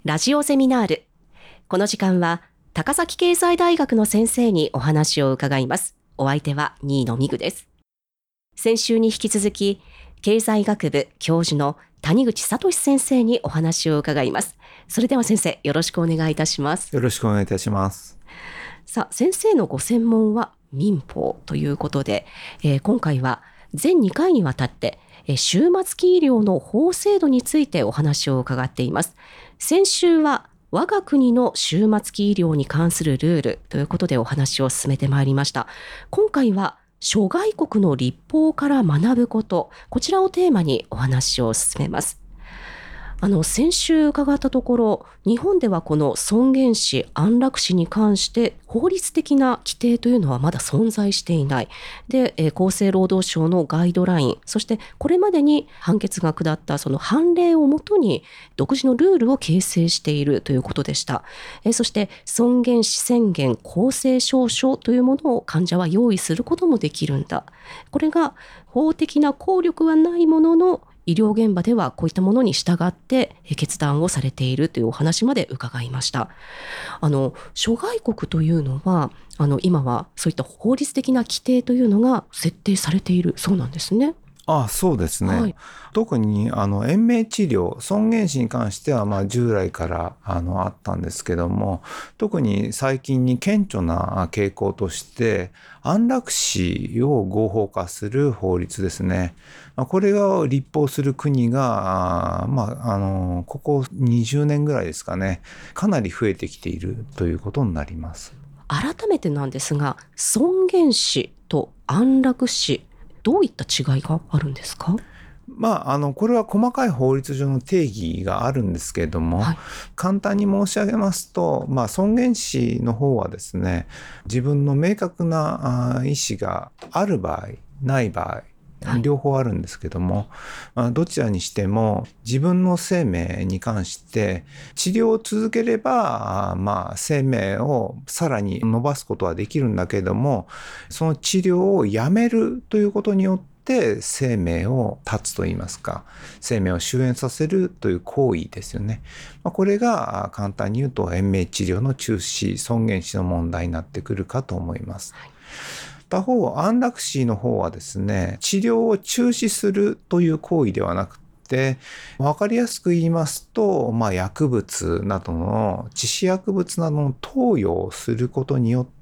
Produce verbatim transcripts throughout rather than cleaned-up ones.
ラジオセミナール。この時間は高崎経済大学の先生にお話を伺います。お相手は新野美具です。先週に引き続き経済学部教授の谷口聡先生にお話を伺います。それでは先生、よろしくお願いいたします。 よろしくお願いいたします。 さあ、先生のご専門は民法ということで、えー、今回は全にかいにわたってえ終末期医療の法制度についてお話を伺っています。先週は我が国の終末期医療に関するルールということでお話を進めてまいりました。今回は諸外国の立法から学ぶこと、こちらをテーマにお話を進めます。あの先週伺ったところ、日本ではこの尊厳死安楽死に関して法律的な規定というのはまだ存在していない。で、えー、厚生労働省のガイドライン、そしてこれまでに判決が下ったその判例をもとに独自のルールを形成しているということでした。えー、そして尊厳死宣言公正証書というものを患者は用意することもできるんだ。これが法的な効力はないものの、医療現場ではこういったものに従って決断をされているというお話まで伺いました。あの諸外国というのはあの今はそういった法律的な規定というのが設定されているそうなんですね。 ああ、そうですね。 はい、 特にあの延命治療、尊厳死に関してはまあ従来からあのあったんですけども、特に最近に顕著な傾向として安楽死を合法化する法律ですね。これを立法する国が、まあ、あのここにじゅうねんぐらいですかね、かなり増えてきているということになります。 改めてなんですが、尊厳死と安楽死、どういった違いがあるんですか？ まあ、あのこれは細かい法律上の定義があるんですけれども、はい、簡単に申し上げますと、まあ、尊厳死の方はですね、自分の明確な意思がある場合、ない場合、両方あるんですけども、まあ、どちらにしても自分の生命に関して治療を続ければ、まあ、生命をさらに伸ばすことはできるんだけれども、その治療をやめるということによって生命を絶つといいますか、生命を終焉させるという行為ですよね。まあ、これが簡単に言うと延命治療の中止、尊厳死の問題になってくるかと思います。はい、他方、安楽死の方はですね、治療を中止するという行為ではなくて、分かりやすく言いますと、まあ、薬物などの致死薬物などの投与をすることによって、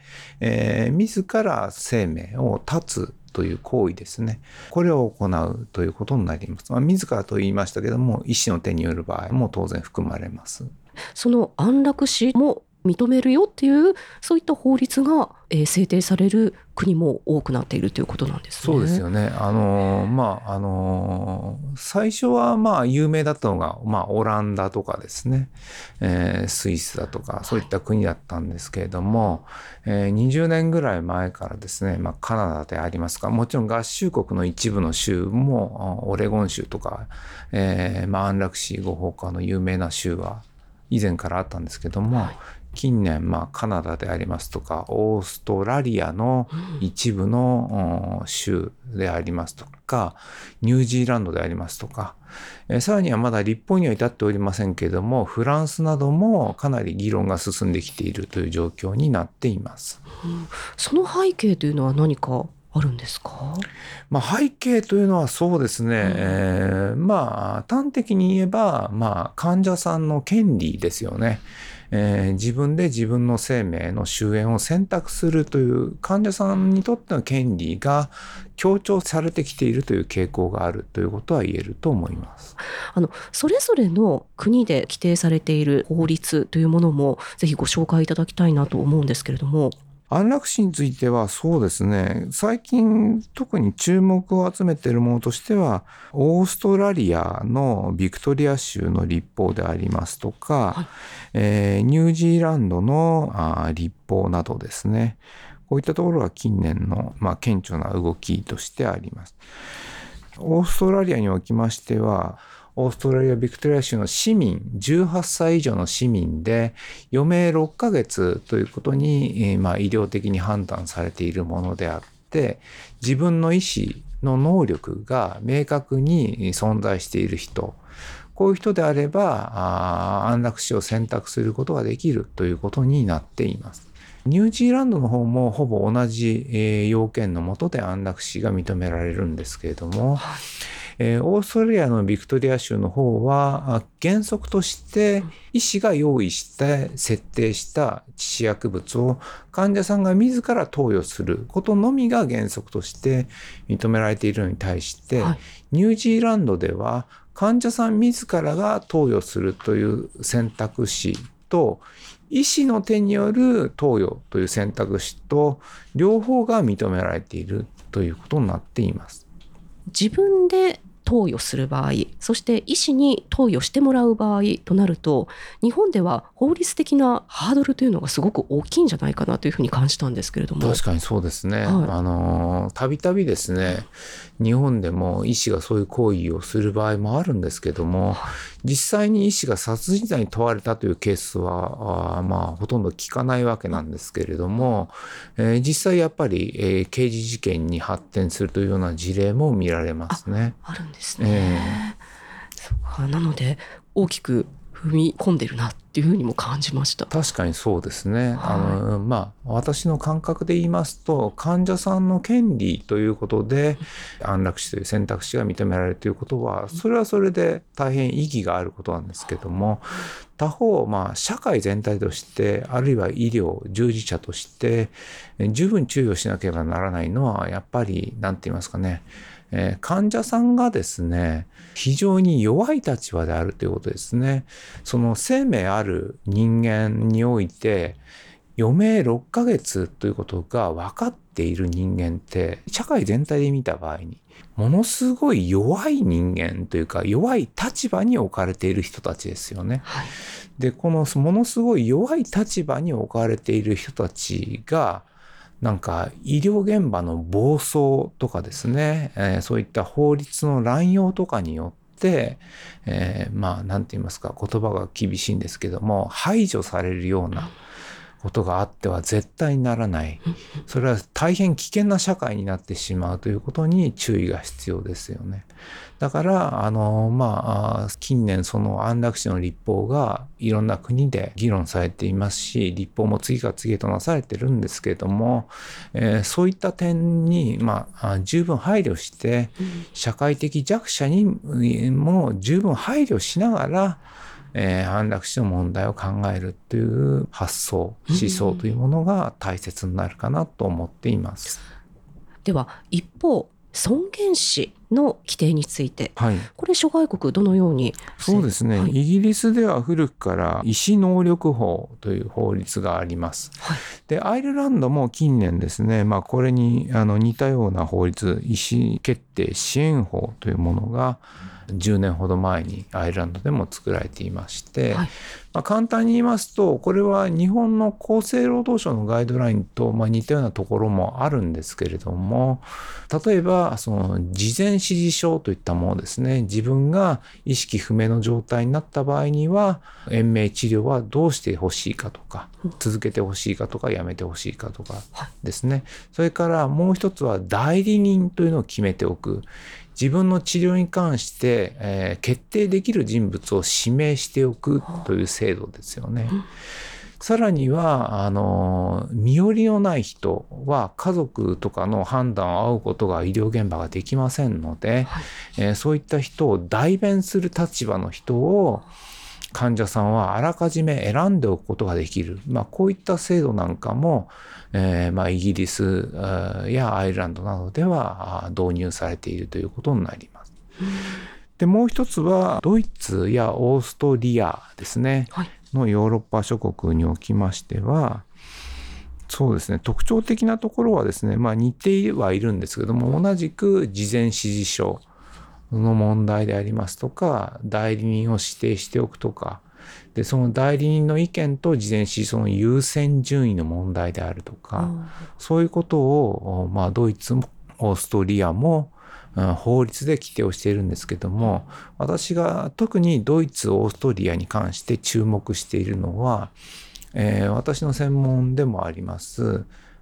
えー、自ら生命を絶つという行為ですね。これを行うということになります。まあ、自らと言いましたけども、医師の手による場合も当然含まれます。 その安楽死も認めるよっていう、そういった法律が、えー、制定される国も多くなっているということなんですね。 そうですよね。あのまああの最初はまあ有名だったのが、まあ、オランダとかですね、えー、スイスだとかそういった国だったんですけれども、はい、えー、にじゅうねんぐらい前からですね、まあ、カナダでありますか、もちろん合衆国の一部の州もオレゴン州とか、えーまあ、安楽死合法化の有名な州は以前からあったんですけども、はい、近年、まあ、カナダでありますとか、オーストラリアの一部の州でありますとか、ニュージーランドでありますとか、えー、さらにはまだ立法には至っておりませんけれども、フランスなどもかなり議論が進んできているという状況になっています。 うん、その背景というのは何かあるんですか？ まあ、背景というのはそうですね、うん、えー、まあ端的に言えば、まあ、患者さんの権利ですよね。えー、自分で自分の生命の終焉を選択するという患者さんにとっての権利が強調されてきているという傾向があるということは言えると思います。 あのそれぞれの国で規定されている法律というものもぜひご紹介いただきたいなと思うんですけれども。 安楽死についてはそうですね、最近特に注目を集めているものとしては、オーストラリアのビクトリア州の立法でありますとか、はい、えー、ニュージーランドのあ立法などですね、こういったところが近年の、まあ、顕著な動きとしてあります。オーストラリアにおきましては、オーストラリア・ビクトリア州の市民、じゅうはっさい以上の市民で余命ろっかげつということに、まあ、医療的に判断されているものであって、自分の意思の能力が明確に存在している人、 こういう人であれば安楽死を選択することができるということになっています。ニュージーランドの方もほぼ同じ要件の下で安楽死が認められるんですけれども、はい、えー、オーストラリアのビクトリア州の方は原則として医師が用意して設定した致死薬物を患者さんが自ら投与することのみが原則として認められているのに対して、はい、ニュージーランドでは患者さん自らが投与するという選択肢と医師の手による投与という選択肢と両方が認められているということになっています。 自分で投与する場合、そして医師に投与してもらう場合となると、日本では法律的なハードルというのがすごく大きいんじゃないかなというふうに感じたんですけれども。 確かにそうですね。 はい、 あのたびたびですね、日本でも医師がそういう行為をする場合もあるんですけども、実際に医師が殺人罪に問われたというケースはあまあほとんど聞かないわけなんですけれども、えー、実際やっぱり、えー、刑事事件に発展するというような事例も見られますね。 あ、あるんですね。えー、そうか。なので大きく踏み込んでるなっていうふうにも感じました。 確かにそうですね。 はい、 あのまあ私の感覚で言いますと、患者さんの権利ということで安楽死という選択肢が認められるということは、それはそれで大変意義があることなんですけども、他方、まあ社会全体として、あるいは医療従事者として十分注意をしなければならないのは、やっぱり何て言いますかね、えー、患者さんがですね、非常に弱い立場であるということですね。その生命ある人間において余命ろっかげつということが分かっている人間って、社会全体で見た場合にものすごい弱い人間というか、弱い立場に置かれている人たちですよね。 はい、 で、このものすごい弱い立場に置かれている人たちが、なんか医療現場の暴走とかですね、えー、そういった法律の乱用とかによって、えー、まあ何て言いますか、言葉が厳しいんですけども、排除されるようなことがあっては絶対にならない。それは大変危険な社会になってしまうということに注意が必要ですよね。だから、あの、まあ、近年その安楽死の立法がいろんな国で議論されていますし、立法も次から次へとなされてるんですけれども、えー、そういった点に、まあ、十分配慮して、社会的弱者にも十分配慮しながら、えー、安楽死の問題を考えるという発想、思想というものが大切になるかなと思っています。 では一方、尊厳死の規定について、はい、これ諸外国どのように？ そうですね、はい、イギリスでは古くから医師能力法という法律があります。はい、でアイルランドも近年ですね、まあ、これにあの似たような法律、医師決定支援法というものがじゅうねんほど前にアイルランドでも作られていまして、はい、まあ、簡単に言いますと、これは日本の厚生労働省のガイドラインとまあ似たようなところもあるんですけれども、例えばその事前指示書といったものですね、自分が意識不明の状態になった場合には延命治療はどうしてほしいかとか、続けてほしいかとかやめてほしいかとかですね、それからもう一つは代理人というのを決めておく。自分の治療に関して、えー、決定できる人物を指名しておくという制度ですよね。さらにはあの身寄りのない人は家族とかの判断を仰ぐことが医療現場ができませんので、はい、えー、そういった人を代弁する立場の人を患者さんはあらかじめ選んでおくことができる、まあ、こういった制度なんかも、えーまあ、イギリスやアイルランドなどでは導入されているということになります。でもう一つはドイツやオーストリアですね、はい、のヨーロッパ諸国におきましては、そうですね、特徴的なところはですね、まあ、似てはいるんですけども、同じく事前指示書の問題でありますとか、代理人を指定しておくとか、でその代理人の意見と事前指示書の優先順位の問題であるとか、うん、そういうことを、まあ、ドイツもオーストリアも、うん、法律で規定をしているんですけども、私が特にドイツ、オーストリアに関して注目しているのは、えー、私の専門でもあります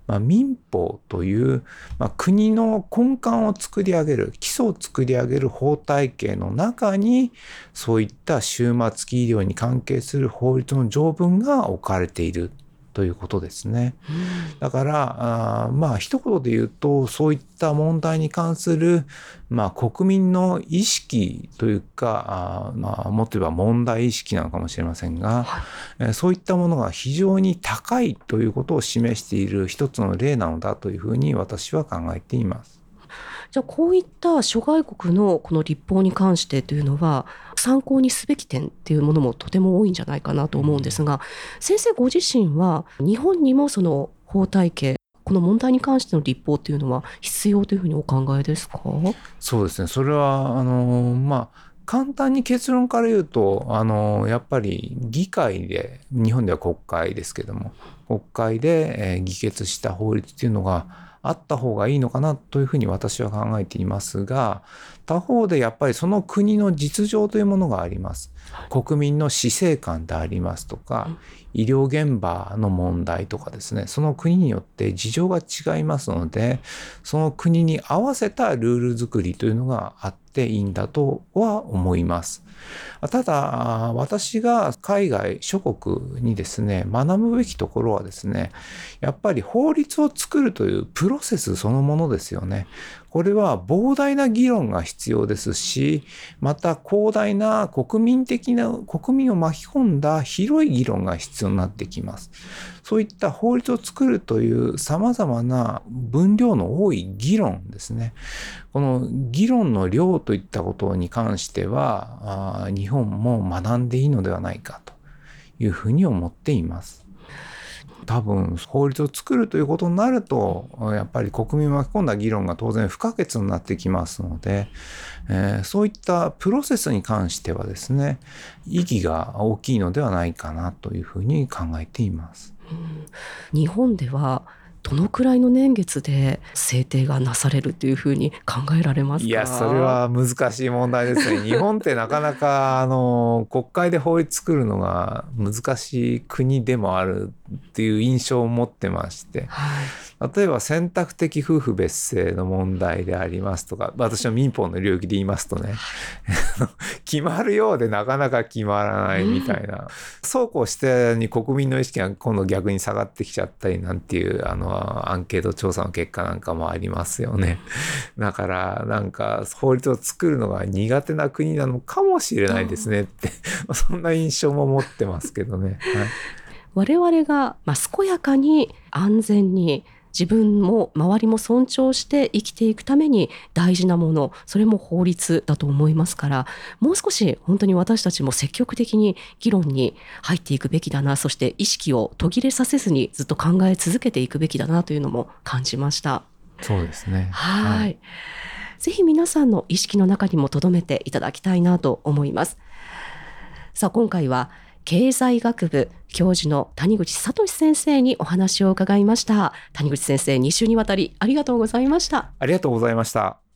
まあ、民法という、まあ、国の根幹を作り上げる、基礎を作り上げる法体系の中に、そういった終末期医療に関係する法律の条文が置かれているということですね。だからあまあ一言で言うと、そういった問題に関する、まあ、国民の意識というか、あまあもっと言えば問題意識なのかもしれませんが、はい、そういったものが非常に高いということを示している一つの例なのだというふうに私は考えています。 じゃあこういった諸外国のこの立法に関してというのは参考にすべき点っていうものもとても多いんじゃないかなと思うんですが、うん、先生ご自身は日本にもその法体系、この問題に関しての立法っていうのは必要というふうにお考えですか？ そうですね。それはあのまあ簡単に結論から言うと、あのやっぱり議会で、日本では国会ですけども、国会で、えー、議決した法律っていうのがあった方がいいのかなというふうに私は考えていますが、他方でやっぱりその国の実情というものがあります。国民の死生観でありますとか、医療現場の問題とかですね、その国によって事情が違いますので、その国に合わせたルール作りというのがあっていいんだとは思います。ただ、私が海外諸国にですね、学ぶべきところはですね、やっぱり法律を作るというプロセスそのものですよね。これは膨大な議論が必要ですし、また広大な国民的な、国民を巻き込んだ広い議論が必要になってきます。そういった法律を作るという様々な分量の多い議論ですね。この議論の量といったことに関しては、日本も学んでいいのではないかというふうに思っています。多分法律を作るということになると、やっぱり国民を巻き込んだ議論が当然不可欠になってきますので、えー、そういったプロセスに関してはですね、意義が大きいのではないかなというふうに考えています。 うん、日本ではどのくらいの年月で制定がなされるというふうに考えられますか？ いや、それは難しい問題ですね。日本ってなかなかあの国会で法律作るのが難しい国でもあるっていう印象を持ってまして、はい、例えば選択的夫婦別姓の問題でありますとか、私は民法の領域で言いますとね決まるようでなかなか決まらないみたいな、うん、そうこうしてに国民の意識が今度逆に下がってきちゃったりなんていうあのアンケート調査の結果なんかもありますよね。だからなんか法律を作るのが苦手な国なのかもしれないですねってそんな印象も持ってますけどね。はい、 我々がまあ健やかに安全に自分も周りも尊重して生きていくために大事なもの、それも法律だと思いますから、もう少し本当に私たちも積極的に議論に入っていくべきだな、そして意識を途切れさせずにずっと考え続けていくべきだなというのも感じました。 そうですね。 はい、はい、ぜひ皆さんの意識の中にも留めていただきたいなと思います。さあ今回は経済学部教授の谷口聡先生にお話を伺いました。谷口先生、に週にわたりありがとうございました。 ありがとうございました。